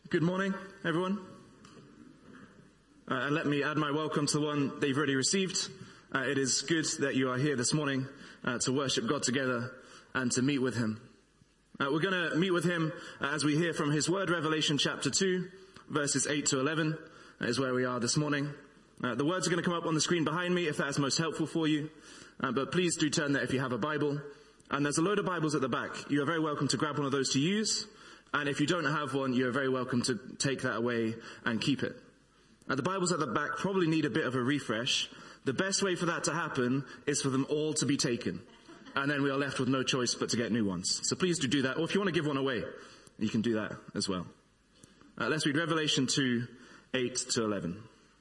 Good morning, everyone. And let me add my welcome to the one that you've already received. It is good that you are here this morning to worship God together and to meet with Him. We're going to meet with Him as we hear from His Word, Revelation chapter 2, verses 8 to 11 is where we are this morning. The words are going to come up on the screen behind me if that's most helpful for you. But please do turn there if you have a Bible. And there's a load of Bibles at the back. You are very welcome to grab one of those to use. And if you don't have one, you're very welcome to take that away and keep it. The Bibles at the back probably need a bit of a refresh. The best way for that to happen is for them all to be taken. And then we are left with no choice but to get new ones. So please do that. Or if you want to give one away, you can do that as well. Let's read Revelation 2, 8 to 11.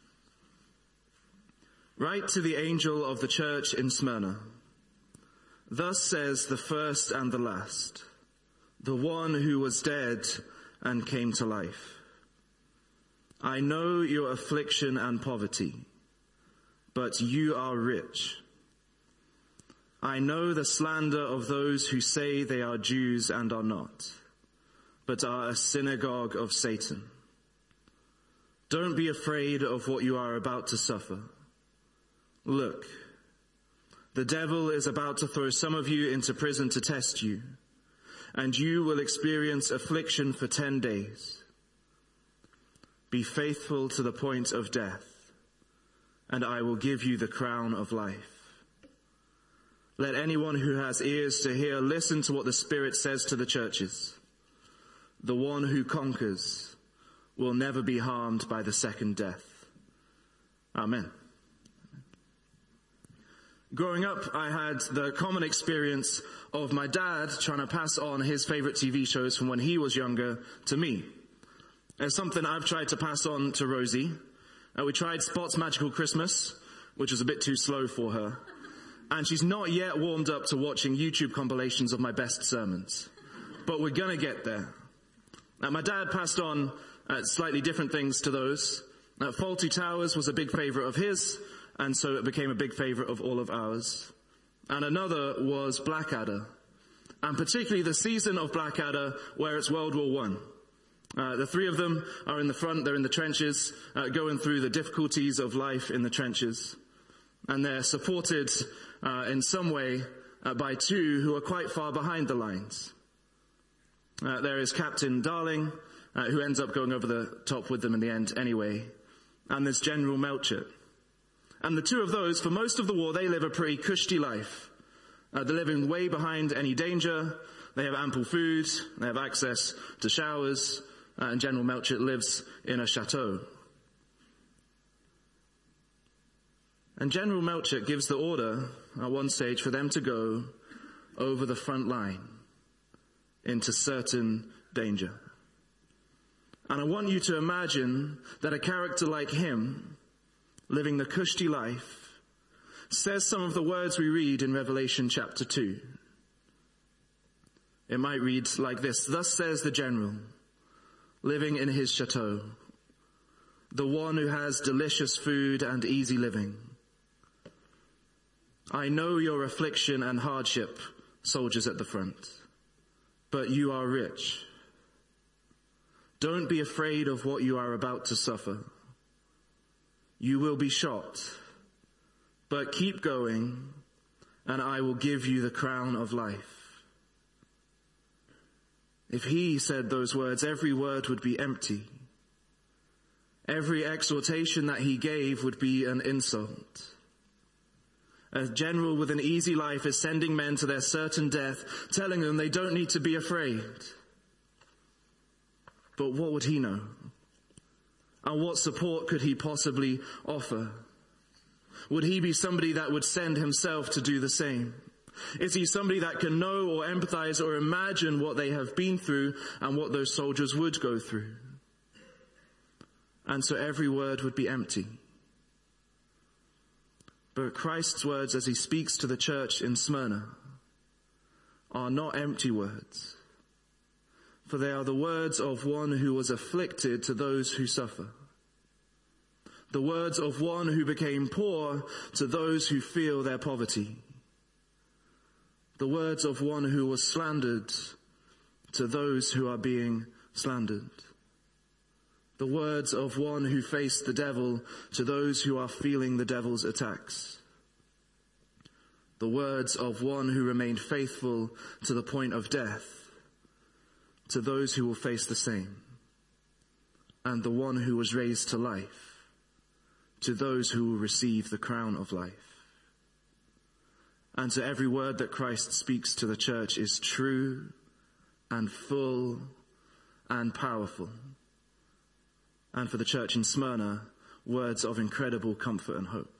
Write to the angel of the church in Smyrna. Thus says the first and the last, the one who was dead and came to life. I know your affliction and poverty, but you are rich. I know the slander of those who say they are Jews and are not, but are a synagogue of Satan. Don't be afraid of what you are about to suffer. Look, the devil is about to throw some of you into prison to test you, and you will experience affliction for 10 days. Be faithful to the point of death, and I will give you the crown of life. Let anyone who has ears to hear listen to what the Spirit says to the churches. The one who conquers will never be harmed by the second death. Amen. Growing up, I had the common experience of my dad trying to pass on his favorite TV shows from when he was younger to me. It's something I've tried to pass on to Rosie. We tried Spot's Magical Christmas, which was a bit too slow for her. And she's not yet warmed up to watching YouTube compilations of my best sermons. But we're going to get there. My dad passed on slightly different things to those. Fawlty Towers was a big favorite of his, and so it became a big favorite of all of ours. And another was Blackadder, and particularly the season of Blackadder where it's World War I. The three of them are in the front, they're in the trenches, going through the difficulties of life in the trenches. And they're supported in some way by two who are quite far behind the lines. There is Captain Darling, who ends up going over the top with them in the end anyway. And there's General Melchett. And the two of those, for most of the war, they live a pretty cushy life. They're living way behind any danger. They have ample food. They have access to showers. And General Melchett lives in a chateau. And General Melchett gives the order at one stage for them to go over the front line into certain danger. And I want you to imagine that a character like him, living the cushy life, says some of the words we read in Revelation chapter 2. It might read like this: Thus says the general, living in his chateau, the one who has delicious food and easy living. I know your affliction and hardship, soldiers at the front, but you are rich. Don't be afraid of what you are about to suffer. You will be shot, but keep going, and I will give you the crown of life. If he said those words, every word would be empty. Every exhortation that he gave would be an insult. A general with an easy life is sending men to their certain death, telling them they don't need to be afraid. But what would he know? And what support could he possibly offer? Would he be somebody that would send himself to do the same? Is he somebody that can know or empathize or imagine what they have been through and what those soldiers would go through? And so every word would be empty. But Christ's words as he speaks to the church in Smyrna are not empty words, for they are the words of one who was afflicted to those who suffer. The words of one who became poor to those who feel their poverty. The words of one who was slandered to those who are being slandered. The words of one who faced the devil to those who are feeling the devil's attacks. The words of one who remained faithful to the point of death to those who will face the same. And the one who was raised to life to those who will receive the crown of life. And to every word that Christ speaks to the church is true and full and powerful. And for the church in Smyrna, words of incredible comfort and hope.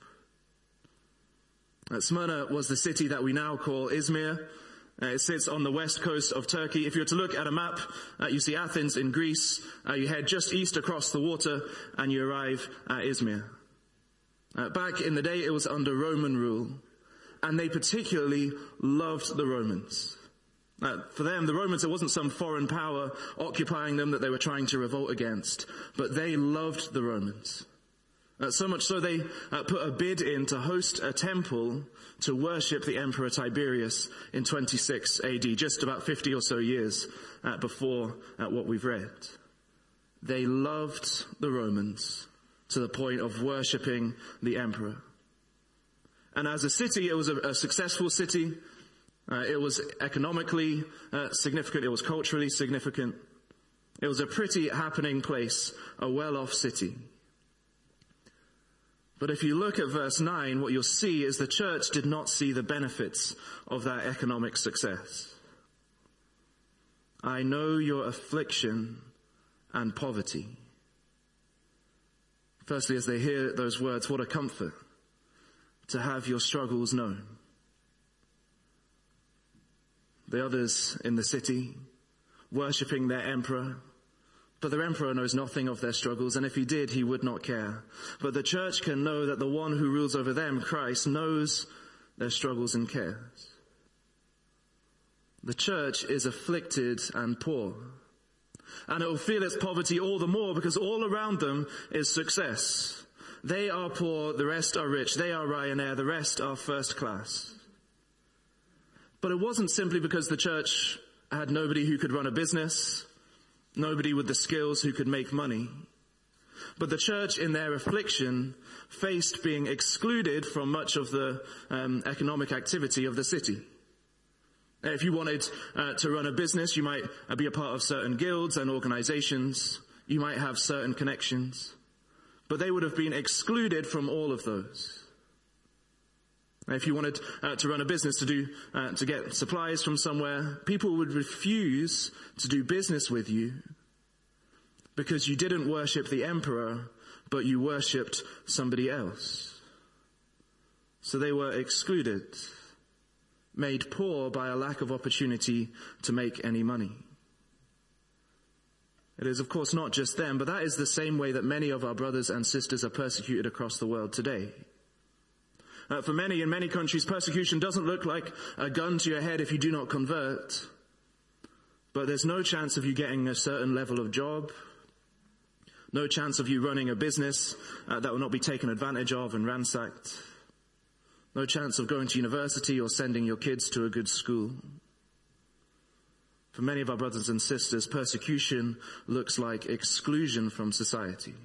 Smyrna was the city that we now call Izmir. It sits on the west coast of Turkey. If you were to look at a map, you see Athens in Greece. You head just east across the water and you arrive at Izmir. Back in the day, it was under Roman rule. And they particularly loved the Romans. For them, the Romans, it wasn't some foreign power occupying them that they were trying to revolt against. But they loved the Romans. So much so they put a bid in to host a temple to worship the Emperor Tiberius in 26 AD, just about 50 or so years before what we've read. They loved the Romans to the point of worshipping the emperor. And as a city, it was a successful city. It was economically significant. It was culturally significant. It was a pretty happening place, a well-off city. But if you look at verse 9, what you'll see is the church did not see the benefits of that economic success. I know your affliction and poverty. Firstly, as they hear those words, what a comfort to have your struggles known. The others in the city, worshipping their emperor, but their emperor knows nothing of their struggles, and if he did, he would not care. But the church can know that the one who rules over them, Christ, knows their struggles and cares. The church is afflicted and poor, and it will feel its poverty all the more because all around them is success. They are poor, the rest are rich. They are Ryanair, the rest are first class. But it wasn't simply because the church had nobody who could run a business, nobody with the skills who could make money. But the church in their affliction faced being excluded from much of the economic activity of the city. If you wanted to run a business, you might be a part of certain guilds and organizations. You might have certain connections. But they would have been excluded from all of those. If you wanted to run a business to get supplies from somewhere, people would refuse to do business with you because you didn't worship the emperor, but you worshipped somebody else. So they were excluded, made poor by a lack of opportunity to make any money. It is, of course, not just them, but that is the same way that many of our brothers and sisters are persecuted across the world today. For many, in many countries, persecution doesn't look like a gun to your head if you do not convert. But there's no chance of you getting a certain level of job. No chance of you running a business that will not be taken advantage of and ransacked. No chance of going to university or sending your kids to a good school. For many of our brothers and sisters, persecution looks like exclusion from society.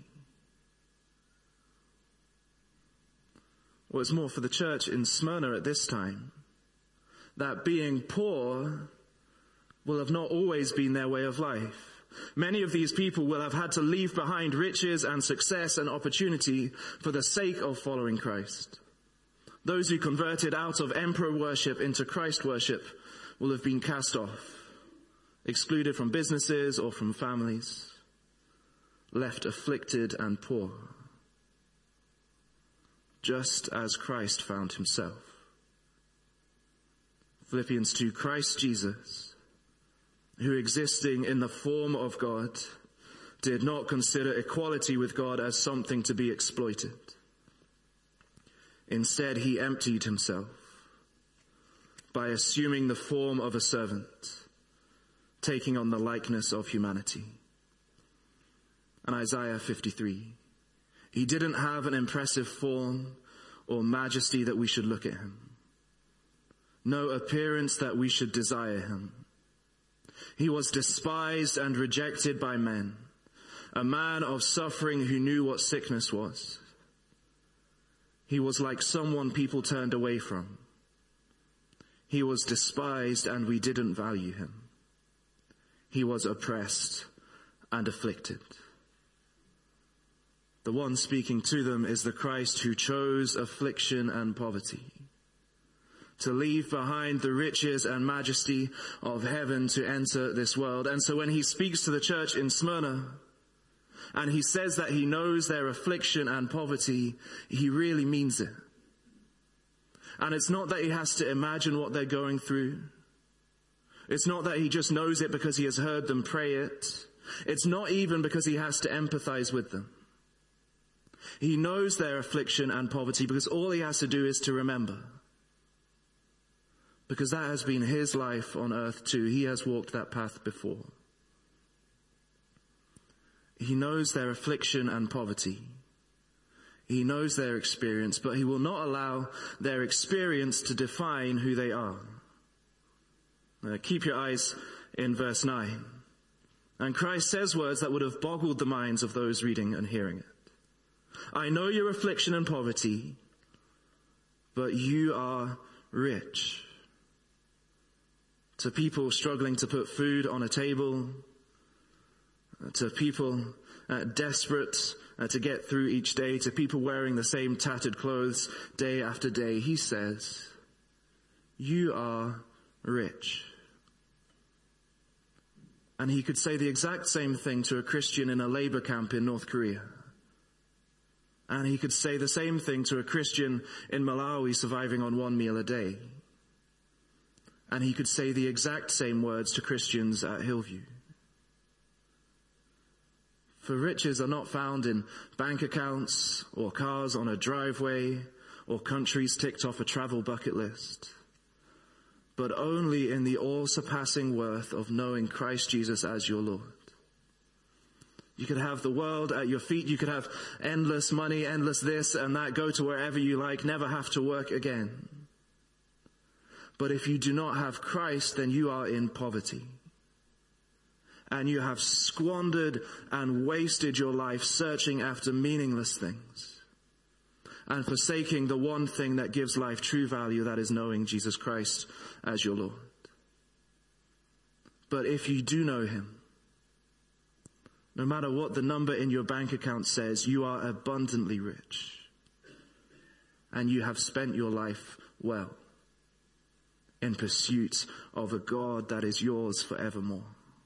What's more, for the church in Smyrna at this time, that being poor will have not always been their way of life. Many of these people will have had to leave behind riches and success and opportunity for the sake of following Christ. Those who converted out of emperor worship into Christ worship will have been cast off, excluded from businesses or from families, left afflicted and poor, just as Christ found himself. Philippians 2, Christ Jesus, who existing in the form of God, did not consider equality with God as something to be exploited. Instead, he emptied himself by assuming the form of a servant, taking on the likeness of humanity. And Isaiah 53, he didn't have an impressive form or majesty that we should look at him. No appearance that we should desire him. He was despised and rejected by men, a man of suffering who knew what sickness was. He was like someone people turned away from. He was despised and we didn't value him. He was oppressed and afflicted. The one speaking to them is the Christ who chose affliction and poverty, to leave behind the riches and majesty of heaven to enter this world. And so when he speaks to the church in Smyrna, and he says that he knows their affliction and poverty, he really means it. And it's not that he has to imagine what they're going through. It's not that he just knows it because he has heard them pray it. It's not even because he has to empathize with them. He knows their affliction and poverty because all he has to do is to remember. Because that has been his life on earth too. He has walked that path before. He knows their affliction and poverty. He knows their experience, but he will not allow their experience to define who they are. Keep your eyes in verse 9. And Christ says words that would have boggled the minds of those reading and hearing it. I know your affliction and poverty, but you are rich. To people struggling to put food on a table, to people desperate to get through each day, to people wearing the same tattered clothes day after day, he says, you are rich. And he could say the exact same thing to a Christian in a labor camp in North Korea. And he could say the same thing to a Christian in Malawi surviving on one meal a day. And he could say the exact same words to Christians at Hillview. For riches are not found in bank accounts or cars on a driveway or countries ticked off a travel bucket list, but only in the all-surpassing worth of knowing Christ Jesus as your Lord. You could have the world at your feet. You could have endless money, endless this and that, go to wherever you like, never have to work again. But if you do not have Christ, then you are in poverty. And you have squandered and wasted your life searching after meaningless things and forsaking the one thing that gives life true value, that is knowing Jesus Christ as your Lord. But if you do know him, no matter what the number in your bank account says, you are abundantly rich and you have spent your life well in pursuit of a God that is yours forevermore.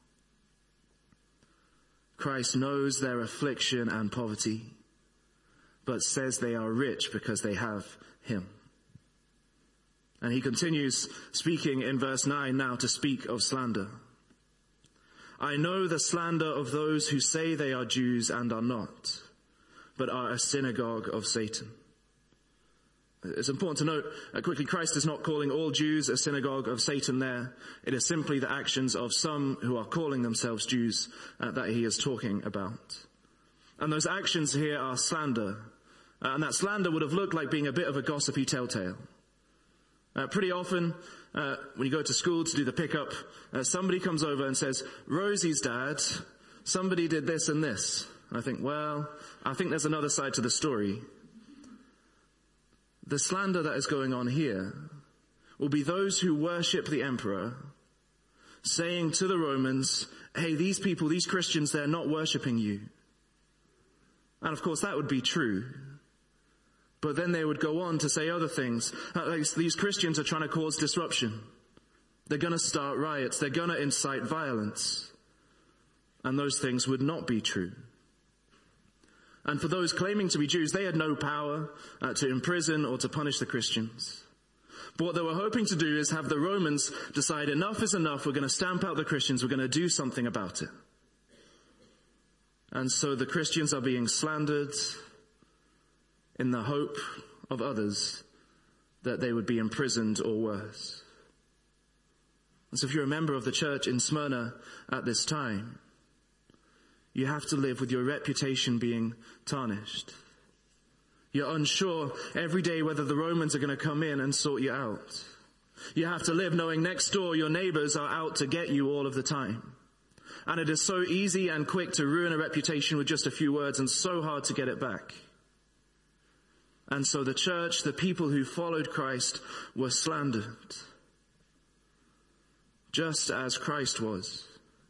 Christ knows their affliction and poverty, but says they are rich because they have him. And he continues speaking in verse 9 now to speak of slander. I know the slander of those who say they are Jews and are not, but are a synagogue of Satan. It's important to note quickly, Christ is not calling all Jews a synagogue of Satan there. It is simply the actions of some who are calling themselves Jews that he is talking about. And those actions here are slander. And that slander would have looked like being a bit of a gossipy telltale. Pretty often, when you go to school to do the pickup, somebody comes over and says, Rosie's dad, somebody did this and this. And I think, well, I think there's another side to the story. The slander that is going on here will be those who worship the emperor saying to the Romans, hey, these people, these Christians, they're not worshiping you. And of course that would be true. But then they would go on to say other things. These Christians are trying to cause disruption. They're going to start riots. They're going to incite violence. And those things would not be true. And for those claiming to be Jews, they had no power to imprison or to punish the Christians. But what they were hoping to do is have the Romans decide enough is enough. We're going to stamp out the Christians. We're going to do something about it. And so the Christians are being slandered in the hope of others that they would be imprisoned or worse. And so if you're a member of the church in Smyrna at this time, you have to live with your reputation being tarnished. You're unsure every day whether the Romans are going to come in and sort you out. You have to live knowing next door your neighbors are out to get you all of the time. And it is so easy and quick to ruin a reputation with just a few words, and so hard to get it back. And so the church, the people who followed Christ, were slandered, just as Christ was.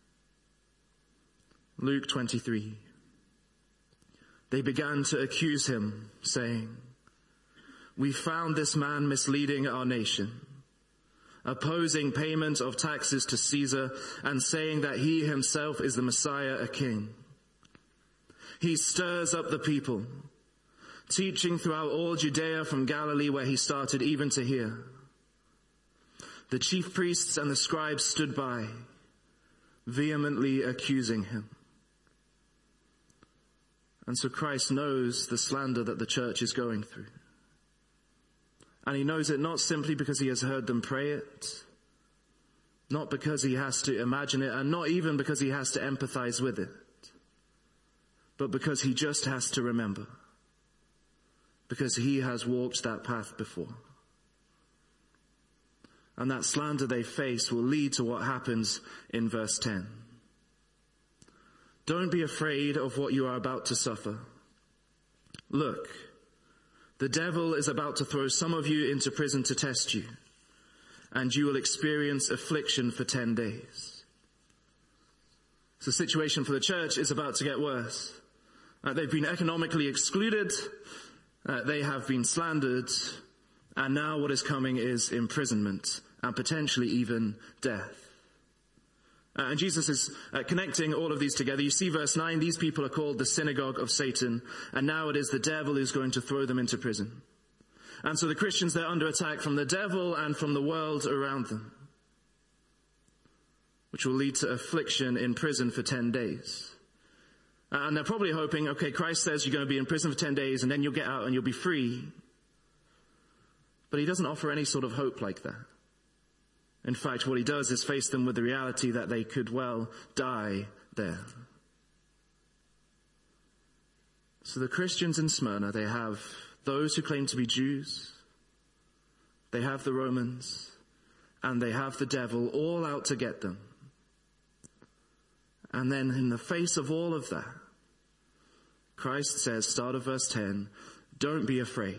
Luke 23. They began to accuse him, saying, "We found this man misleading our nation, opposing payment of taxes to Caesar, and saying that he himself is the Messiah, a king. He stirs up the people, teaching throughout all Judea from Galilee where he started, even to here." The chief priests and the scribes stood by, vehemently accusing him. And so Christ knows the slander that the church is going through. And he knows it not simply because he has heard them pray it, not because he has to imagine it, and not even because he has to empathize with it, but because he just has to remember, because he has walked that path before. And that slander they face will lead to what happens in verse 10. "Don't be afraid of what you are about to suffer. Look, the devil is about to throw some of you into prison to test you, and you will experience affliction for 10 days. So the situation for the church is about to get worse. They've been economically excluded, they have been slandered, and now what is coming is imprisonment, and potentially even death. And Jesus is connecting all of these together. You see verse 9, these people are called the synagogue of Satan, and now it is the devil who's going to throw them into prison. And so the Christians, they're under attack from the devil and from the world around them, which will lead to affliction in prison for 10 days. And they're probably hoping, okay, Christ says you're going to be in prison for 10 days and then you'll get out and you'll be free. But he doesn't offer any sort of hope like that. In fact, what he does is face them with the reality that they could well die there. So the Christians in Smyrna, they have those who claim to be Jews, they have the Romans, and they have the devil all out to get them. And then in the face of all of that, Christ says, start of verse 10, don't be afraid.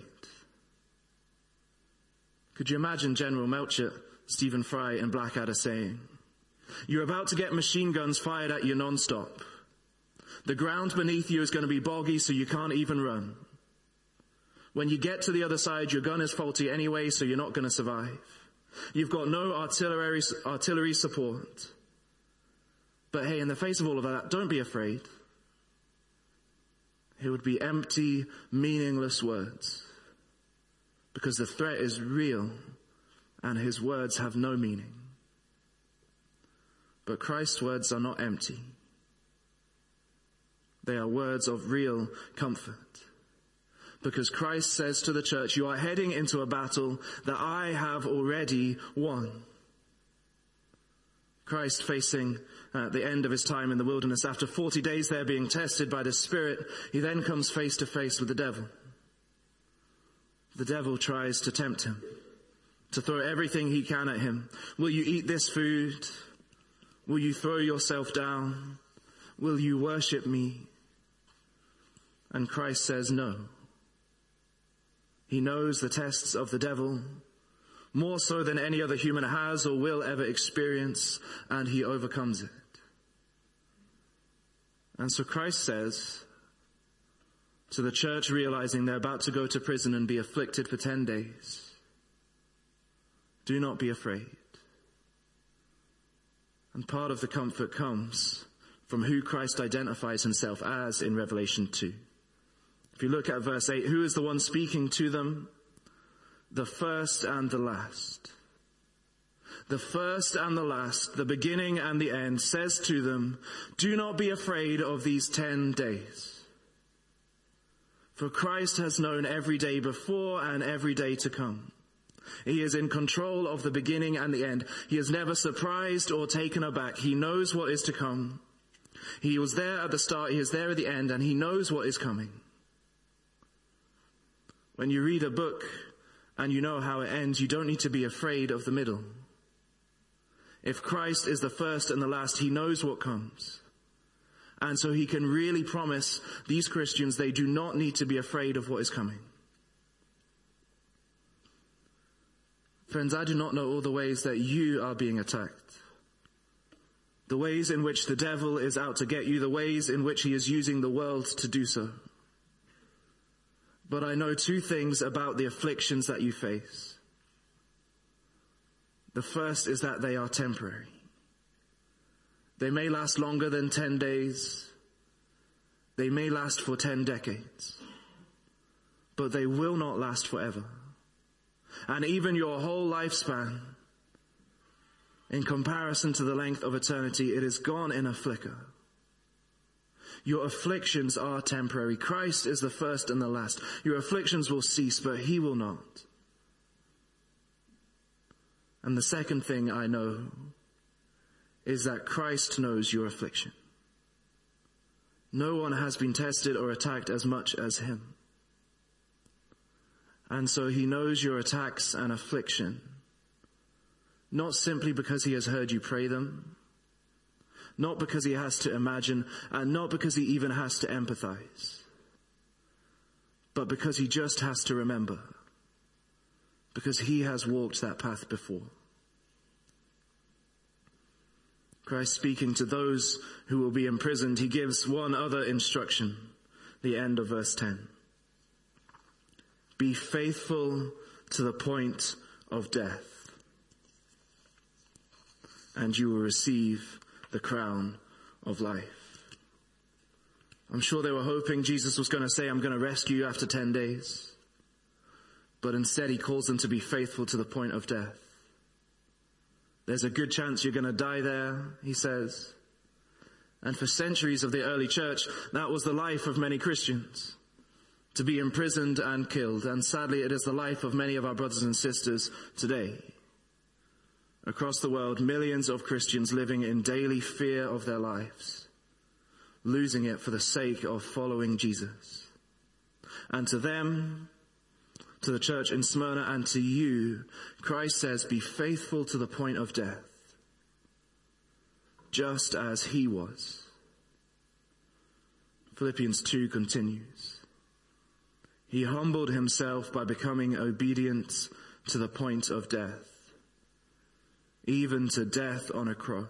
Could you imagine General Melchett, Stephen Fry and Blackadder saying, you're about to get machine guns fired at you non-stop. The ground beneath you is going to be boggy so you can't even run. When you get to the other side, your gun is faulty anyway, so you're not going to survive. You've got no artillery support. But hey, in the face of all of that, don't be afraid. It would be empty, meaningless words. Because the threat is real, and his words have no meaning. But Christ's words are not empty. They are words of real comfort. Because Christ says to the church, you are heading into a battle that I have already won. Christ facing the end of his time in the wilderness, after 40 days there being tested by the Spirit, he then comes face to face with the devil. The devil tries to tempt him, to throw everything he can at him. Will you eat this food? Will you throw yourself down? Will you worship me? And Christ says no. He knows the tests of the devil, more so than any other human has or will ever experience, and he overcomes it. And so Christ says to the church, realizing they're about to go to prison and be afflicted for 10 days, do not be afraid. And part of the comfort comes from who Christ identifies himself as in Revelation 2. If you look at verse 8, who is the one speaking to them? The first and the last. The first and the last, the beginning and the end, says to them, do not be afraid of these 10 days. For Christ has known every day before and every day to come. He is in control of the beginning and the end. He is never surprised or taken aback. He knows what is to come. He was there at the start, he is there at the end, and he knows what is coming. When you read a book and you know how it ends, you don't need to be afraid of the middle. If Christ is the first and the last, he knows what comes. And so he can really promise these Christians they do not need to be afraid of what is coming. Friends, I do not know all the ways that you are being attacked. The ways in which the devil is out to get you, the ways in which he is using the world to do so. But I know two things about the afflictions that you face. The first is that they are temporary. They may last longer than 10 days. They may last for 10 decades. But they will not last forever. And even your whole lifespan, in comparison to the length of eternity, it is gone in a flicker. Your afflictions are temporary. Christ is the first and the last. Your afflictions will cease, but he will not. And the second thing I know is that Christ knows your affliction. No one has been tested or attacked as much as him. And so he knows your attacks and affliction, not simply because he has heard you pray them, not because he has to imagine, and not because he even has to empathize, but because he just has to remember, because he has walked that path before. Christ, speaking to those who will be imprisoned, he gives one other instruction, the end of verse 10. Be faithful to the point of death, and you will receive the crown of life. I'm sure they were hoping Jesus was going to say, I'm going to rescue you after 10 days. But instead he calls them to be faithful to the point of death. There's a good chance you're going to die there, he says. And for centuries of the early church, that was the life of many Christians, to be imprisoned and killed. And sadly, it is the life of many of our brothers and sisters today. Across the world, millions of Christians living in daily fear of their lives, losing it for the sake of following Jesus. And to them, to the church in Smyrna, and to you, Christ says, be faithful to the point of death, just as he was. Philippians 2 continues. He humbled himself by becoming obedient to the point of death, even to death on a cross.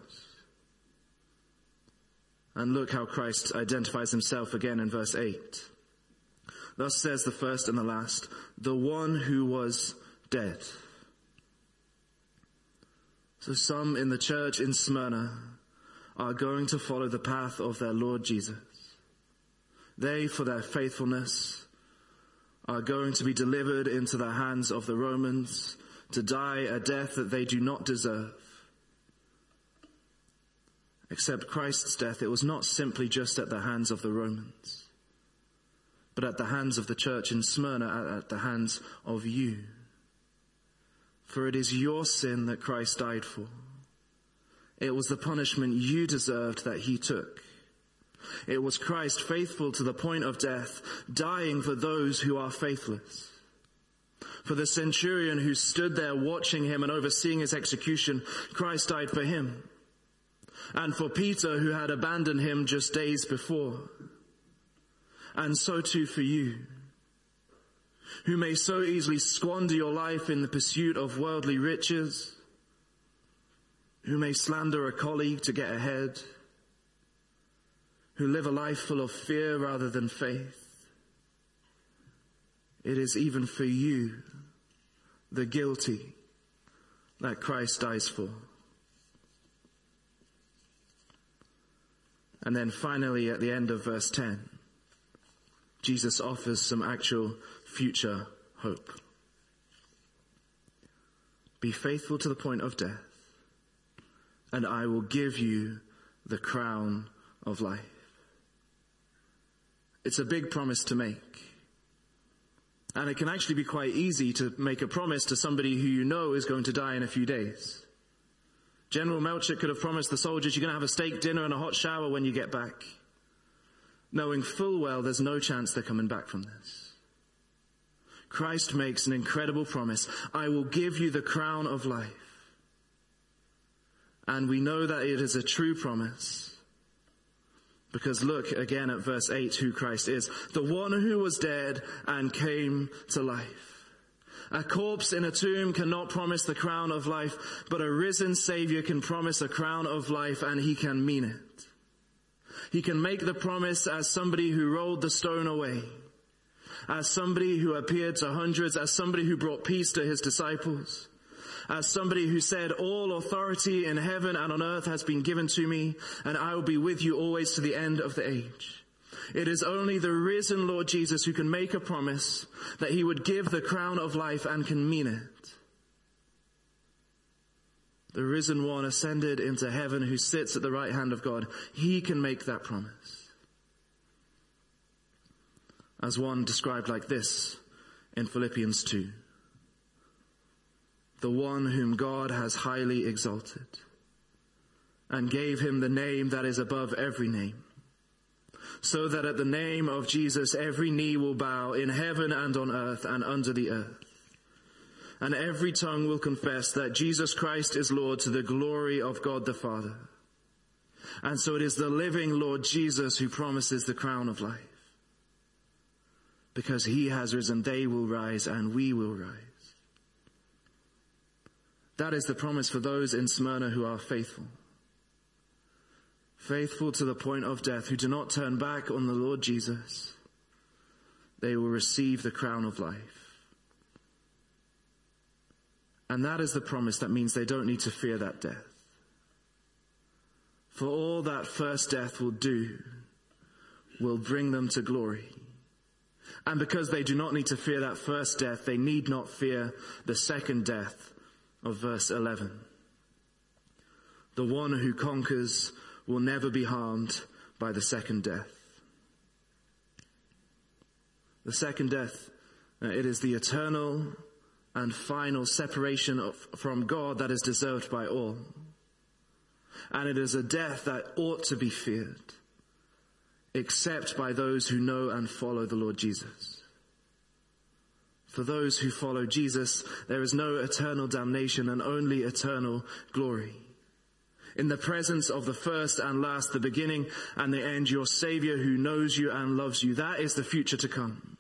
And look how Christ identifies himself again in verse 8. Thus says the first and the last, the one who was dead. So some in the church in Smyrna are going to follow the path of their Lord Jesus. They, for their faithfulness, are going to be delivered into the hands of the Romans to die a death that they do not deserve. Except Christ's death, it was not simply just at the hands of the Romans, but at the hands of the church in Smyrna, at the hands of you. For it is your sin that Christ died for. It was the punishment you deserved that he took. It was Christ, faithful to the point of death, dying for those who are faithless. For the centurion who stood there watching him and overseeing his execution, Christ died for him. And for Peter, who had abandoned him just days before. And so too for you, who may so easily squander your life in the pursuit of worldly riches, who may slander a colleague to get ahead, who live a life full of fear rather than faith. It is even for you, the guilty, that Christ dies for. And then finally, at the end of verse 10, Jesus offers some actual future hope. Be faithful to the point of death, and I will give you the crown of life. It's a big promise to make. And it can actually be quite easy to make a promise to somebody who you know is going to die in a few days. General Melchett could have promised the soldiers, you're going to have a steak dinner and a hot shower when you get back, knowing full well there's no chance they're coming back from this. Christ makes an incredible promise. I will give you the crown of life. And we know that it is a true promise. Because look again at verse 8, who Christ is. The one who was dead and came to life. A corpse in a tomb cannot promise the crown of life, but a risen Savior can promise a crown of life, and he can mean it. He can make the promise as somebody who rolled the stone away, as somebody who appeared to hundreds, as somebody who brought peace to his disciples, as somebody who said, all authority in heaven and on earth has been given to me, and I will be with you always to the end of the age. It is only the risen Lord Jesus who can make a promise that he would give the crown of life and can mean it. The risen one ascended into heaven who sits at the right hand of God. He can make that promise. As one described like this in Philippians 2. The one whom God has highly exalted and gave him the name that is above every name, so that at the name of Jesus every knee will bow in heaven and on earth and under the earth, and every tongue will confess that Jesus Christ is Lord, to the glory of God the Father. And so it is the living Lord Jesus who promises the crown of life. Because he has risen, they will rise and we will rise. That is the promise for those in Smyrna who are faithful. Faithful to the point of death, who do not turn back on the Lord Jesus. They will receive the crown of life. And that is the promise that means they don't need to fear that death. For all that first death will do will bring them to glory. And because they do not need to fear that first death, they need not fear the second death of verse 11. The one who conquers will never be harmed by the second death. The second death, it is the eternal and final separation from God that is deserved by all. And it is a death that ought to be feared, except by those who know and follow the Lord Jesus. For those who follow Jesus, there is no eternal damnation and only eternal glory. In the presence of the first and last, the beginning and the end, your Savior who knows you and loves you. That is the future to come.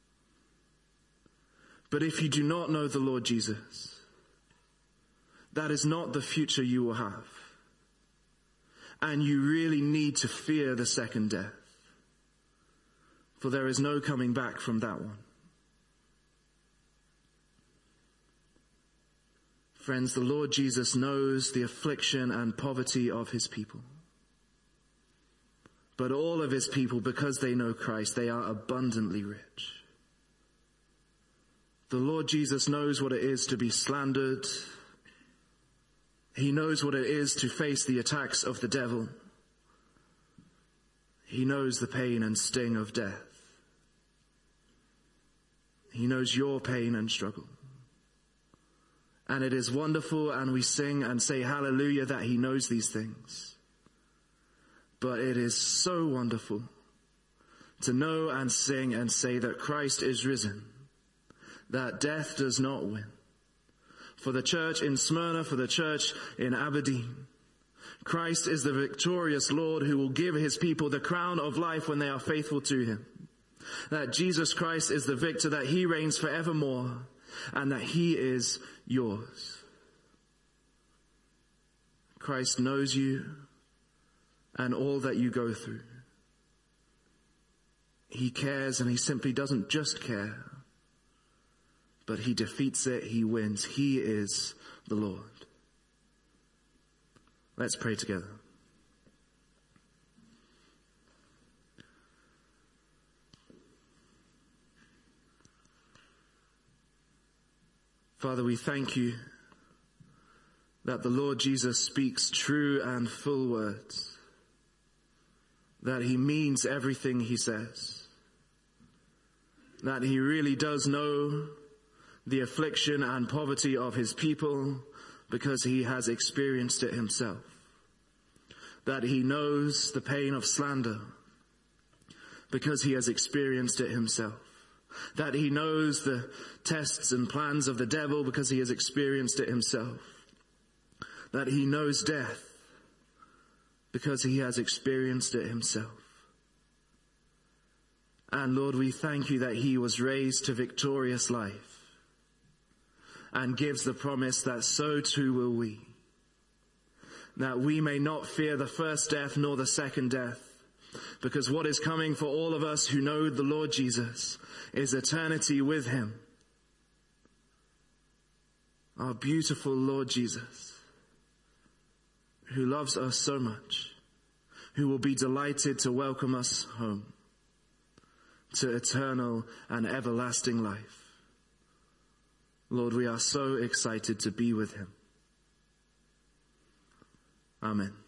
But if you do not know the Lord Jesus, that is not the future you will have. And you really need to fear the second death. For there is no coming back from that one. Friends, the Lord Jesus knows the affliction and poverty of his people. But all of his people, because they know Christ, they are abundantly rich. The Lord Jesus knows what it is to be slandered. He knows what it is to face the attacks of the devil. He knows the pain and sting of death. He knows your pain and struggle. And it is wonderful, and we sing and say hallelujah that he knows these things. But it is so wonderful to know and sing and say that Christ is risen, that death does not win. For the church in Smyrna, for the church in Aberdeen, Christ is the victorious Lord who will give his people the crown of life when they are faithful to him. That Jesus Christ is the victor, that he reigns forevermore, and that he is yours. Christ knows you and all that you go through. He cares, and he simply doesn't just care, but he defeats it, he wins. He is the Lord. Let's pray together. Father, we thank you that the Lord Jesus speaks true and full words, that he means everything he says, that he really does know the affliction and poverty of his people because he has experienced it himself, that he knows the pain of slander because he has experienced it himself, that he knows the tests and plans of the devil because he has experienced it himself, that he knows death because he has experienced it himself. And Lord, we thank you that he was raised to victorious life and gives the promise that so too will we. That we may not fear the first death nor the second death, because what is coming for all of us who know the Lord Jesus is eternity with him. Our beautiful Lord Jesus, who loves us so much, who will be delighted to welcome us home to eternal and everlasting life. Lord, we are so excited to be with him. Amen.